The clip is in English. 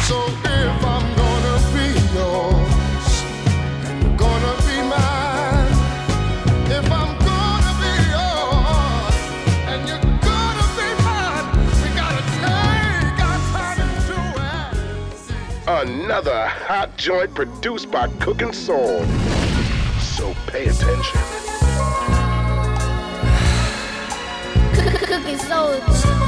So if I'm gonna be yours, and you're gonna be mine. If I'm gonna be yours, and you're gonna be mine, we gotta take our time and do it. Another hot joint produced by Cookin' Soul. So pay attention. Cookin' Soul.